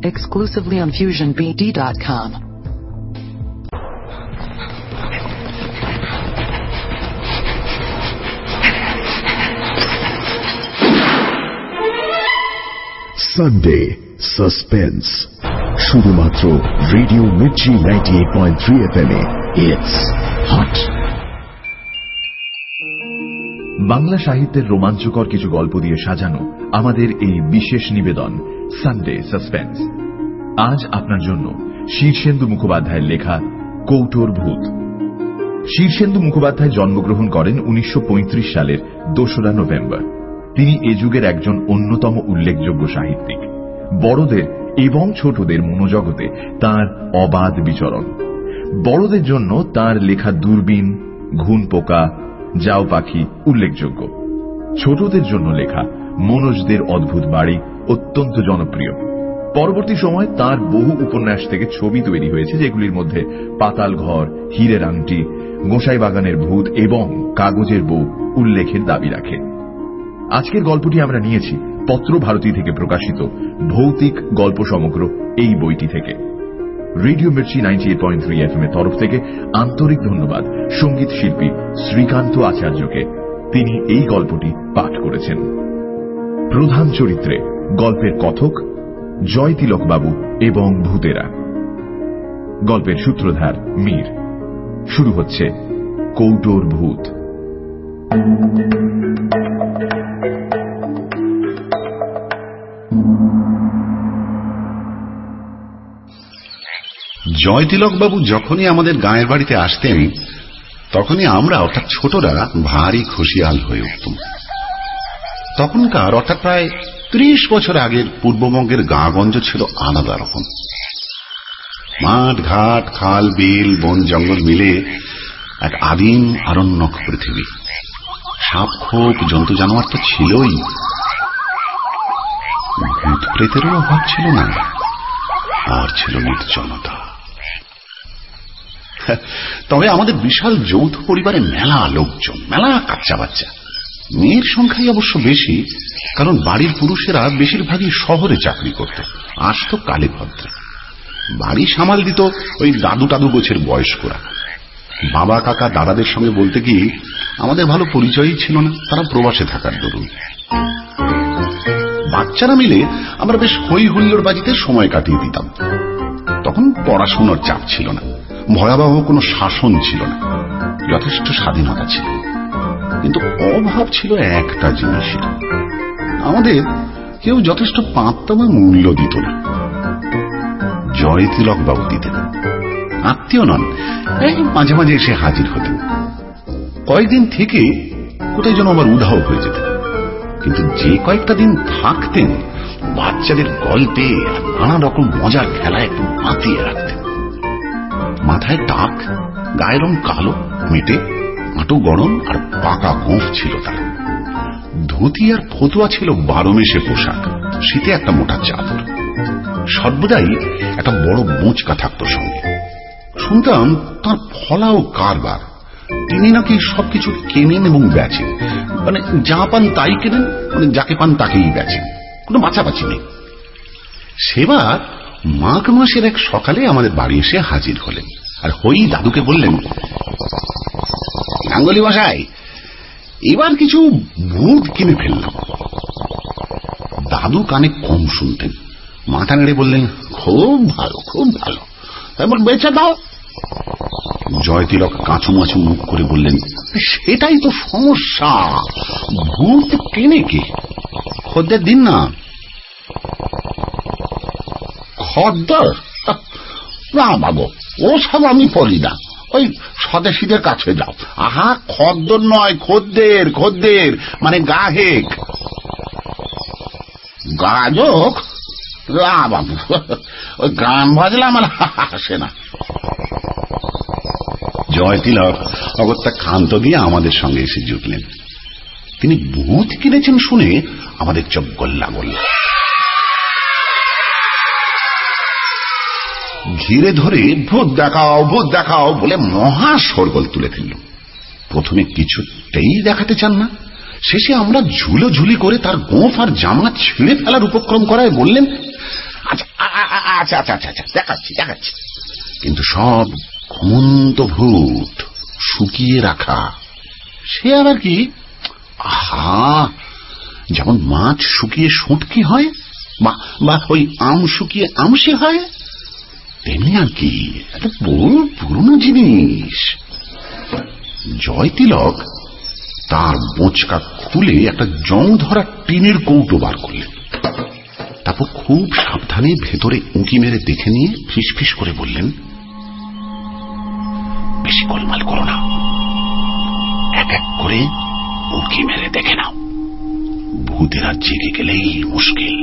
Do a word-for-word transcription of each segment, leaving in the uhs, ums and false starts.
exclusively on fusion b d dot com. Sunday suspense শুধুমাত্র radio Mirchi ninety eight point three F M এ। It's hot. Bangla সাহিত্যের রোমাঞ্চকর কিছু গল্প দিয়ে সাজানো আমাদের এই বিশেষ নিবেদন সানডে সাসপেন্স। আজ আপনার জন্য শীর্ষেন্দু মুখোপাধ্যায়ের লেখা কৌটোর ভূত। শীর্ষেন্দু মুখোপাধ্যায় জন্মগ্রহণ করেন উনিশশো পঁয়ত্রিশ সালের দোসরা নভেম্বর। তিনি এ যুগের একজন অন্যতম উল্লেখযোগ্য সাহিত্যিক। বড়দের এবং ছোটদের মনোজগতে তাঁর অবাধ বিচরণ। বড়দের জন্য তাঁর লেখা দূরবীন, ঘুন পোকা, যাও পাখি উল্লেখযোগ্য। ছোটদের জন্য লেখা মনোজদের অদ্ভুত বাড়ি অত্যন্ত জনপ্রিয়। পরবর্তী সময় তাঁর বহু উপন্যাস থেকে ছবি তৈরি হয়েছে, যেগুলির মধ্যে পাতাল ঘর, হীরের আংটি, গোসাই বাগানের ভূত এবং কাগজের বউ উল্লেখের দাবি রাখে। আজকের গল্পটি আমরা নিয়েছি পত্র ভারতী থেকে প্রকাশিত ভৌতিক গল্প সমগ্র এই বইটি থেকে। Radio Mirchi ninety eight point three F M এর তরফ থেকে আন্তরিক ধন্যবাদ সঙ্গীত শিল্পী শ্রীকান্ত আচার্যকে। তিনি এই গল্পটি পাঠ করেছেন। প্রধান চরিত্রে গল্পের কথক জয় তিলক বাবু এবং ভূতেরা। গল্পের সূত্রধার মীর। শুরু হচ্ছে কৌটোর ভূত। জয়তিলক বাবু যখনই আমাদের গায়ের বাড়িতে আসতেন, তখনই আমরা অর্থাৎ ছোটরা ভারী খুশিয়াল হয়ে উঠতাম। তখনকার অর্থাৎ প্রায় ত্রিশ বছর আগের পূর্ববঙ্গের গাঁগঞ্জ ছিল আলাদা রকম। মাঠ ঘাট, খাল বিল, বন জঙ্গল মিলে এক আদিম আরণ্যক পৃথিবী। সাপ খোপ, জন্তু জানোয়ার তো ছিলই, ভূত প্রেতেরও অভাব ছিল না। আর ছিল নির্জনতা। তবে আমাদের বিশাল যৌথ পরিবারে মেলা লোকজন, মেলা কাচ্চা বাচ্চা। মেয়ের সংখ্যাই অবশ্য বেশি, কারণ বাড়ির পুরুষেরা বেশিরভাগই শহরে চাকরি করত, আসতো কালে ভদ্রে। বাড়ি সামাল দিত ওই দাদু টাদু গোছের বয়স্করা। বাবা কাকা দাদাদের সঙ্গে বলতে গিয়ে আমাদের ভালো পরিচয়ই ছিল না, তারা প্রবাসে থাকার দরুন। বাচ্চারা মিলে আমরা বেশ হই হুল্লোড় বাজিতে সময় কাটিয়ে দিতাম। তখন পড়াশোনার চাপ ছিল না, ভয়াবহ কোনো শাসন ছিল না, যথেষ্ট স্বাধীনতা ছিল। কিন্তু অভাব ছিল একটা জিনিসের, আমাদের কেউ যথেষ্ট পাত্তা বা মূল্য দিত না। জয়তিলক বাবু দিতেন। আত্মীয় নন, এই মাঝে মাঝে এসে হাজির হতেন। কয়েকদিন থেকে কোথায় যেন আবার উধাও হয়ে যেতেন। কিন্তু যে কয়েকটা দিন থাকতেন, বাচ্চাদের গল্পে আর নানা রকম মজার খেলায় একটু মাতিয়ে রাখতেন। মাথায় টাক, গায়ের রং কালো, মেটে, হাঁটু গরম আর পাকা গোঁফ ছিল তার। ধুতি আর ফতুয়া ছিল বারো মেশে পোশাক, শীতে একটা মোটা চাদর। সর্বদাই একটা বড় বোঁচকা থাকতো সঙ্গে। শুনতাম তার ফলাও কারবার। তিনি নাকি সবকিছু কেনেন এবং বেচেন, মানে যা পান তাই কেনেন, মানে যাকে পান তাকেই বেচেন, কোনো বাছাবাছি নেই। সেবার মাঘ মাসের এক সকালে আমাদের বাড়ি এসে হাজির হলেন, আর হই দাদুকে বললেন, গাঙ্গুলি মশাই, এবার কিছু ভূত কিনে ফেললাম। দাদু কানে কম শুনতেন, মাথা নেড়ে বললেন, খুব ভালো, খুব ভালো, তারপর বেচে দাও। জয়তিলক কাঁচু মাচু মুখ করে বললেন, সেটাই তো সমস্যা, ভূত কেনে কে? খদ্দের দিন না। খদ্দের? না বাবু, ও সব আমি পড়ি না, ওই স্বদেশীদের কাছে যাও। আহা, খদ্দের নয়, খদ্দের, খদ্দের মানে গাহেক। গাজক? না বাবু, ওই গান বাজলে আমার আসে না। জয়তিলক অগত্যা ক্ষান্ত দিয়ে আমাদের সঙ্গে এসে জুটলেন। তিনি ভূত কিনেছেন শুনে আমাদের চোখ গোল্লা গোল্লা। ঘিরে ধরে ভূত দেখাও, ভূত দেখাও বলে মহা শোরগোল তুলে ফেলল। প্রথমে কিছুতেই দেখাতে চান না, শেষে আমরা ঝুলো ঝুলি করে তার গোঁফ আর জামা ছিঁড়ে ফেলার উপক্রম করায় বললেন, আচ্ছা আচ্ছা আচ্ছা আচ্ছা আচ্ছা দেখাচ্ছি দেখাচ্ছি কিন্তু সব ঘুমন্ত ভূত, শুকিয়ে রাখা। সে আবার কি? আহা, যেমন মাছ শুকিয়ে শুটকি হয় বা ওই আম শুকিয়ে আমসি হয়, তেমনি আর কি, একটা বড় পুরনো জিনিস। জয়তিলক তার বোঁচকা খুলে একটা জং ধরা টিনের কৌটো বার করলেন। তারপর খুব সাবধানে ভেতরে উঁকি মেরে দেখে নিয়ে ফিসফিস করে বললেন, বেশি গোলমাল করো না, এক এক করে উঁকি মেরে দেখে নাও, ভূতেরা জেগে গেলেই মুশকিল।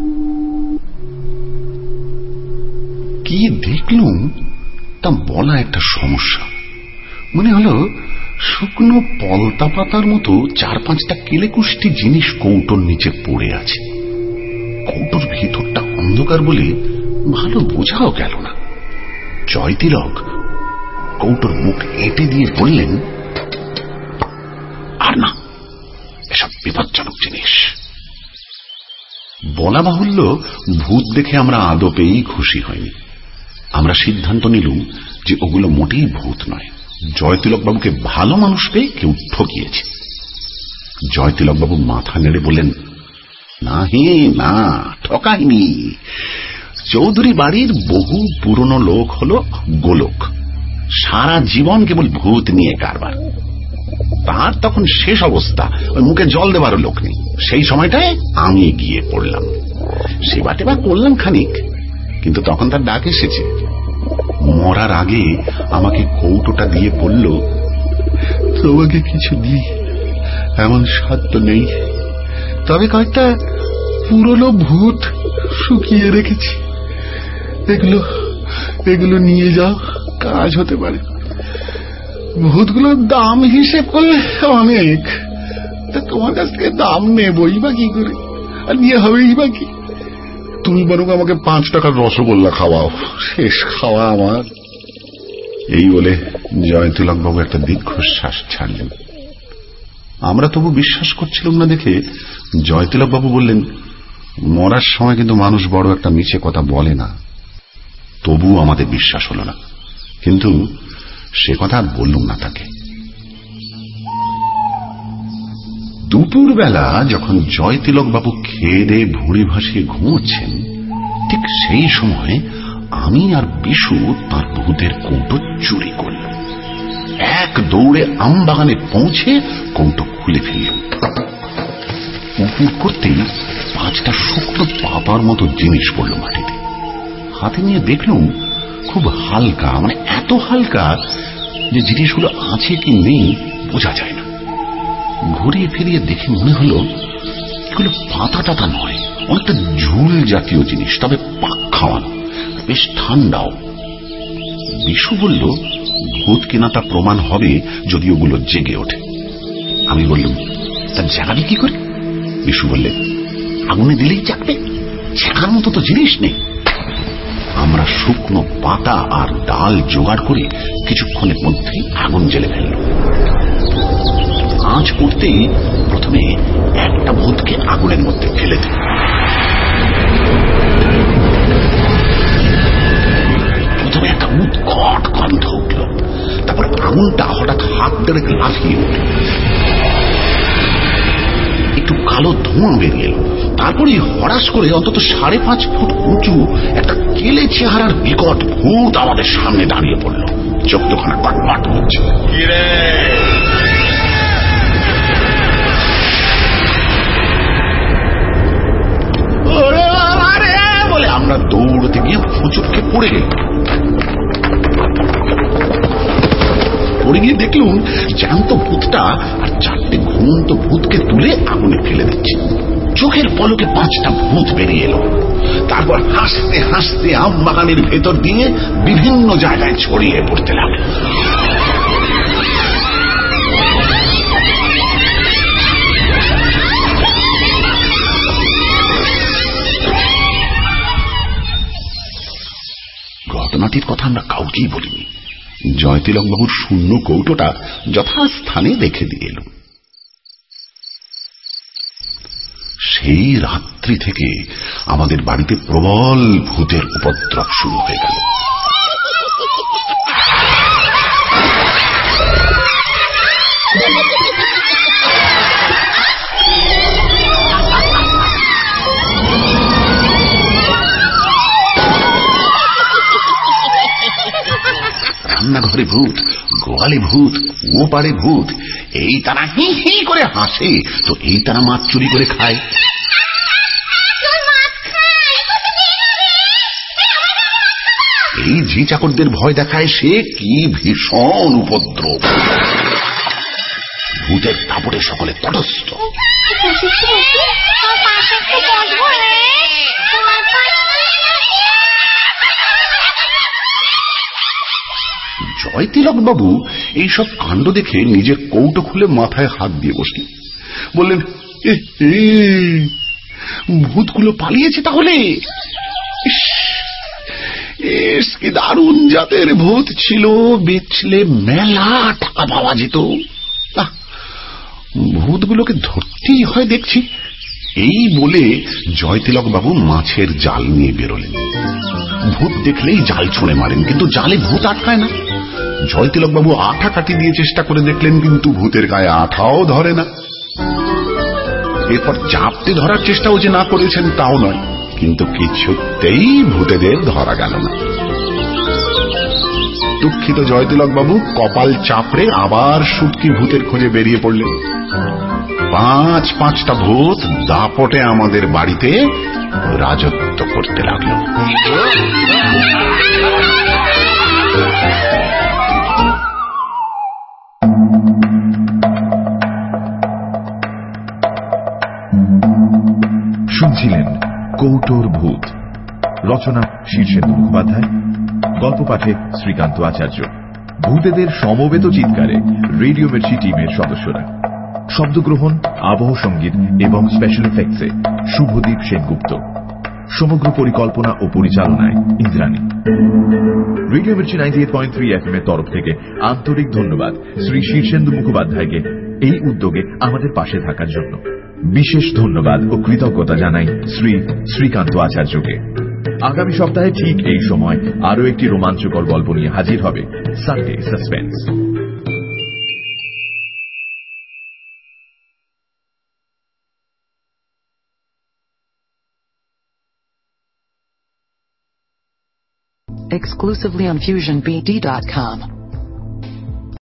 কি দেখলুম তা বলা একটা সমস্যা। মনে হলো শুকনো পলতা পাতার মতো চার পাঁচটা কেলেকুষ্টি জিনিস কৌটোর নিচে পড়ে আছে। কৌটোর ভিতরটা অন্ধকার বলে ভালো বোঝাও গেল না। জয়তিলক কৌটোর মুখ এঁটে দিয়ে বললেন, আর না, এসব বিপজ্জনক জিনিস। বলা বাহুল্য, ভূত দেখে আমরা আদপেই খুশি হইনি। আমরা সিদ্ধান্ত নিলুম যে ওগুলো মোটেই ভূত নয়, জয়তিলক বাবুকে ভালো মানুষ পেয়ে কেউ ঠকিয়েছে। জয়তিলক বাবু মাথা নেড়ে বললেন, না হে না, ঠকাইনি। চৌধুরী বাড়ির বহু পুরনো লোক হলো গোলক, সারা জীবন কেবল ভূত নিয়ে কারবার। তার তখন শেষ অবস্থা, ওই মুখে জল দেওয়ারও লোক নেই। সেই সময়টায় আমি গিয়ে পড়লাম, সেবা টেবা করলাম খানিক, কিন্তু তখন তার ডাক এসেছে। মরার আগে আমাকে কৌটোটা দিয়ে বলল, তোমাকে কিছু দিই এমন সাধ্য নেই, তবে কয়েকটা পুরনো ভূত শুকিয়ে রেখেছি, এগুলো এগুলো নিয়ে যাও, কাজ হতে পারে। ভূতগুলোর দাম হিসেব করলে অনেক, তা তোমার কাছ থেকে দাম নেবই বা কি করে, আর নিয়ে হবেই বা কি। তুমি বরং আমাকে পাঁচ টাকার রসগোল্লা খাওয়াও, শেষ খাওয়া আমার। এই বলে জয়তিলক বাবু একটা দীর্ঘশ্বাস ছাড়লেন। আমরা তবু বিশ্বাস করছিলাম না দেখে জয়তিলক বাবু বললেন, মরার সময় কিন্তু মানুষ বড় একটা মিছে কথা বলে না। তবু আমাদের বিশ্বাস হলো না, কিন্তু সে কথা আর বললুম না তাকে। দুপুর বেলা যখন জয়তিলক বাবু খেয়ে দিয়ে ভুঁড়ি ভাসিয়ে ঘুমোচ্ছেন, ঠিক সেই সময় আমি আর বিশু তার ভূতের কৌটো চুরি করল। এক দৌড়ে আম বাগানে পৌঁছে কৌটো খুলে ফেলল। উপুর করতেই পাঁচটা শুকনো পাতার মতো জিনিস পড়ল মাটিতে। হাতে নিয়ে দেখলুম খুব হালকা, মানে এত হালকা যে জিনিসগুলো আছে কি নেই বোঝা যায় না। ঘুরিয়ে ফিরিয়ে দেখে মনে হলো এগুলো পাতা টাতা নয়, অনেকটা ঝুল জাতীয় জিনিস, তবে পাক খাওয়ানো, বেশ ঠান্ডাও। বিশু বলল, ভূত কিনা তা প্রমাণ হবে যদি ওগুলো জেগে ওঠে। আমি বললাম, তা জাগাবে কি করে? বিশু বললে, আগুনে দিলেই জাগবে, শেখার মতো তো জিনিস নেই। আমরা শুকনো পাতা আর ডাল জোগাড় করে কিছুক্ষণের মধ্যেই আগুন জ্বেলে ফেলল। আঁচ করতেই প্রথমে একটা ভূতকে আগুনের মধ্যে ফেলে দিল। প্রথমে একটা উৎকট গন্ধ উঠল, তারপর আগুনটা হঠাৎ হাত ধরে লাফিয়ে উঠল, একটু কালো ধোঁয়া বেরিয়ে এলো। তারপরে হঠাৎ করে অন্তত সাড়ে পাঁচ ফুট উঁচু একটা কেলে চেহারার বিকট ভূত আমাদের সামনে দাঁড়িয়ে পড়ল। চোখ দুখানা কটমট করছে। বলে আমরা দৌড়তে গিয়ে ফুচুটকে পড়ে গেল। পড়ে গিয়ে দেখলুম জ্যান্ত ভূতটা আর চারটে ঘুমন্ত ভূতকে তুলে আগুনে ফেলে দিচ্ছে। চোখের পলকে পাঁচটা ভূত বেরিয়ে এলো। তারপর হাসতে হাসতে আম বাগানের ভেতর দিয়ে বিভিন্ন জায়গায় ছড়িয়ে পড়তে লাগলো। ঘটনাটির কথা আমরা কাউকেই বলিনি। জয়তিলক বাবুর শূন্য কৌটোটা যথাস্থানে রেখে দিয়ে এলো। সেই রাত্রি থেকে আমাদের বাড়িতে প্রবল ভূতের উপদ্রব শুরু হয়ে গেল। রান্নাঘরে ভূত, গোয়ালে ভূত, ও পারে ভূত, এই তারা হি হি করে হাসে, তো এই তারা মাছ চুরি করে খায়। এই ঝি চাকরদের ভয় দেখায়, সে কি ভীষণ উপদ্রব। ভূতের দাপটে সকলে তটস্থ। জয়তিলক বাবু এইসব কাণ্ড দেখে নিজের কৌটো খুলে মাথায় হাত দিয়ে বসলেন, বললেন, ভূতগুলো পালিয়েছে তাহলে? কি দারুণ জাতের ভূত ছিল, বেচলে মেলা টাকা পাওয়া যেত। ভূতগুলোকে ধরতেই হয় দেখছি। এই বলে জয়তিলক বাবু মাছের জাল নিয়ে বেরোলেন। ভূত দেখলেই জাল ছুঁড়ে মারেন, কিন্তু জালে ভূত আটকায় না। জয়তিলক বাবু আঠা কাটি দিয়ে চেষ্টা করে দেখলেন, কিন্তু ভূতের গায়ে আঠাও ধরে না। এরপর চাপতে ধরার চেষ্টাও যে না করেছেন তাও নয়, কিন্তু কিছুতেই ভূতেদের ধরা গেল না। দুঃখিত জয়তিলক বাবু কপাল চাপড়ে আবার শুটকি ভূতের খোঁজে বেরিয়ে পড়লেন। পাঁচ পাঁচটা ভূত দাপটে আমাদের বাড়িতে রাজত্ব করতে লাগলো। শুনছিলেন কৌটোর ভূত, রচনা শীর্ষেন্দু মুখোপাধ্যায়, গল্প পাঠে শ্রীকান্ত আচার্য। ভূতেদের সমবেত চিৎকারে রেডিও মির্চি টিমের সদস্যরা। শব্দগ্রহণ, আবহ সঙ্গীত এবং স্পেশাল এফেক্টসে শুভদীপ সেনগুপ্ত। সমগ্র পরিকল্পনা ও পরিচালনায় Indrani. Radio Mirchi ninety eight point three F M এর তরফ থেকে আন্তরিক ধন্যবাদ শ্রী শীর্ষেন্দু মুখোপাধ্যায়কে এই উদ্যোগে আমাদের পাশে থাকার জন্য। বিশেষ ধন্যবাদ ও কৃতজ্ঞতা জানাই শ্রী শ্রীকান্ত আচার্যকে। আগামী সপ্তাহে ঠিক এই সময় আরও একটি রোমাঞ্চকর গল্প নিয়ে হাজির হবে Sunday suspense. Exclusively on fusion b d dot com.